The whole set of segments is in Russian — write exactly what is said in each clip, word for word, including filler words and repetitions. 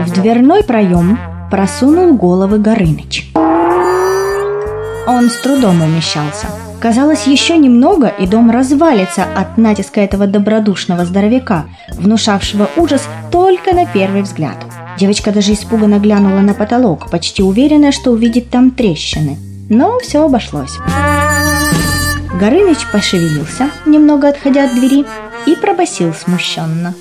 В дверной проем просунул головы Горыныч. Он с трудом умещался. Казалось, еще немного, и дом развалится от натиска этого добродушного здоровяка, внушавшего ужас только на первый взгляд. Девочка даже испуганно глянула на потолок, почти уверенная, что увидит там трещины. Но все обошлось. Горыныч пошевелился, немного отходя от двери, и пробасил смущенно: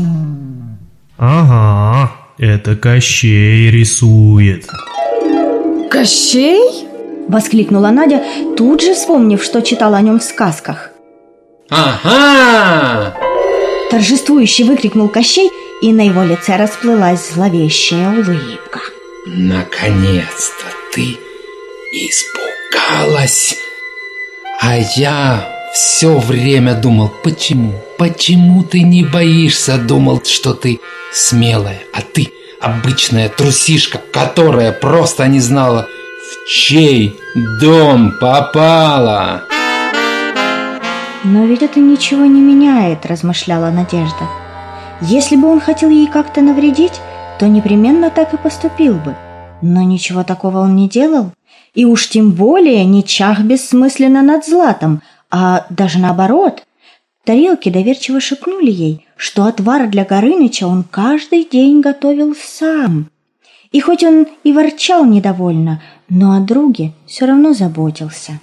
«Ага, это Кощей рисует». «Кощей?» — воскликнула Надя, тут же вспомнив, что читала о нем в сказках. «Ага!» — торжествующе выкрикнул Кощей, и на его лице расплылась зловещая улыбка. «Наконец-то ты испугалась! А я все время думал, почему, почему ты не боишься? Думал, что ты смелая, а ты обычная трусишка, которая просто не знала, в чей дом попала». «Но ведь это ничего не меняет», — размышляла Надежда. «Если бы он хотел ей как-то навредить, то непременно так и поступил бы. Но ничего такого он не делал, и уж тем более не чах бессмысленно над Златом, а даже наоборот. Тарелки доверчиво шепнули ей, что отвар для Горыныча он каждый день готовил сам. И хоть он и ворчал недовольно, но о друге все равно заботился.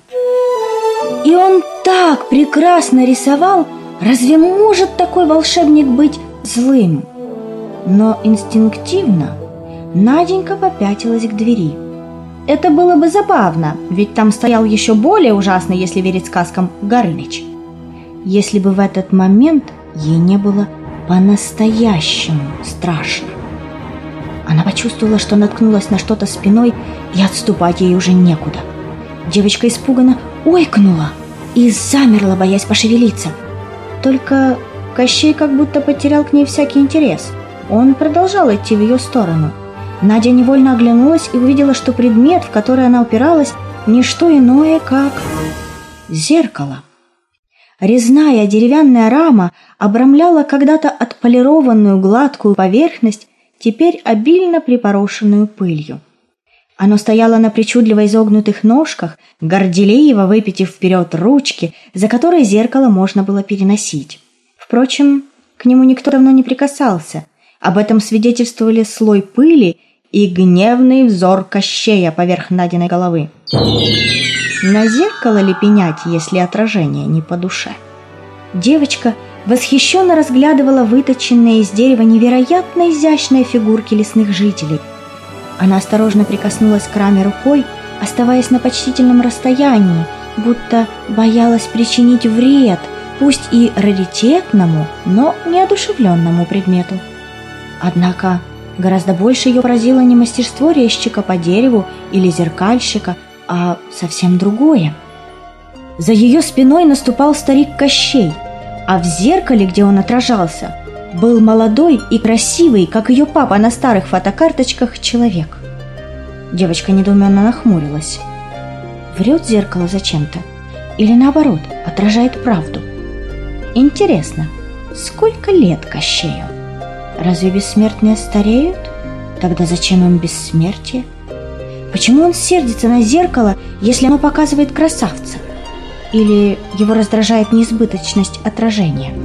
И он так прекрасно рисовал, разве может такой волшебник быть злым?» Но инстинктивно Наденька попятилась к двери. Это было бы забавно, ведь там стоял еще более ужасный, если верить сказкам, Горыныч. Если бы в этот момент ей не было по-настоящему страшно. Она почувствовала, что наткнулась на что-то спиной, и отступать ей уже некуда. Девочка испуганно ойкнула и замерла, боясь пошевелиться. Только Кощей как будто потерял к ней всякий интерес. Он продолжал идти в ее сторону. Надя невольно оглянулась и увидела, что предмет, в который она упиралась, не что иное, как зеркало. Резная деревянная рама обрамляла когда-то отполированную гладкую поверхность, теперь обильно припорошенную пылью. Оно стояло на причудливо изогнутых ножках, горделиво выпитив вперед ручки, за которые зеркало можно было переносить. Впрочем, к нему никто давно не прикасался. Об этом свидетельствовали слой пыли и гневный взор Кощея поверх Надиной головы. На зеркало ли пенять, если отражение не по душе? Девочка восхищенно разглядывала выточенные из дерева невероятно изящные фигурки лесных жителей. Она осторожно прикоснулась к раме рукой, оставаясь на почтительном расстоянии, будто боялась причинить вред, пусть и раритетному, но неодушевленному предмету. Однако гораздо больше ее поразило не мастерство резчика по дереву или зеркальщика, а совсем другое. За ее спиной наступал старик Кощей, а в зеркале, где он отражался, был молодой и красивый, как ее папа на старых фотокарточках, человек. Девочка недоуменно нахмурилась. Врет зеркало зачем-то? Или наоборот, отражает правду? Интересно, сколько лет Кощею? Разве бессмертные стареют? Тогда зачем им бессмертие? Почему он сердится на зеркало, если оно показывает красавца? Или его раздражает неизбыточность отражения?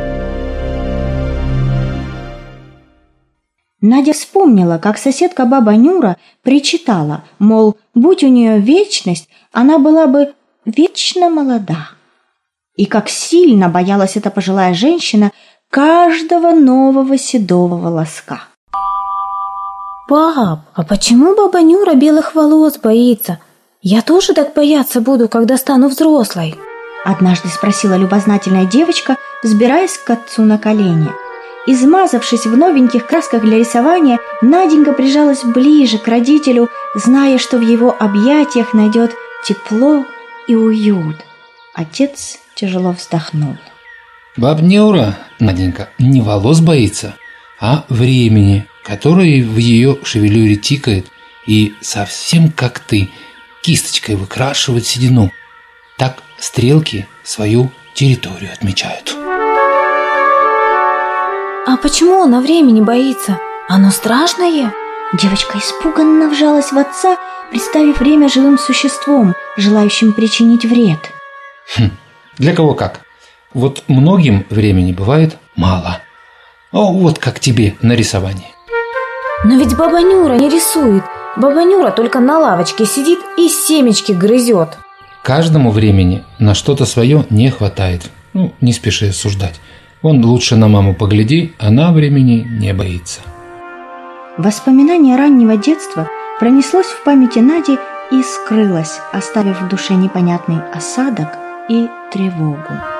Надя вспомнила, как соседка баба Нюра причитала, мол, будь у нее вечность, она была бы вечно молода. И как сильно боялась эта пожилая женщина каждого нового седого волоска. «Пап, а почему баба Нюра белых волос боится? Я тоже так бояться буду, когда стану взрослой?» Однажды спросила любознательная девочка, взбираясь к отцу на колени. Измазавшись в новеньких красках для рисования, Наденька прижалась ближе к родителю, зная, что в его объятиях найдет тепло и уют. Отец тяжело вздохнул. «Баба Нюра, Наденька, не волос боится, а времени, которое в ее шевелюре тикает и совсем как ты, кисточкой выкрашивает седину. Так стрелки свою территорию отмечают». «А почему она времени боится? Оно страшное? Девочка испуганно вжалась в отца, представив время живым существом, желающим причинить вред. Хм, для кого как. Вот многим времени бывает мало. О, вот как тебе на рисовании. Но ведь баба Нюра не рисует. Баба Нюра только на лавочке сидит и семечки грызет. Каждому времени на что-то свое не хватает. Ну, не спеши осуждать. Вон лучше на маму погляди, она времени не боится. Воспоминание раннего детства пронеслось в памяти Нади и скрылось, оставив в душе непонятный осадок и тревогу.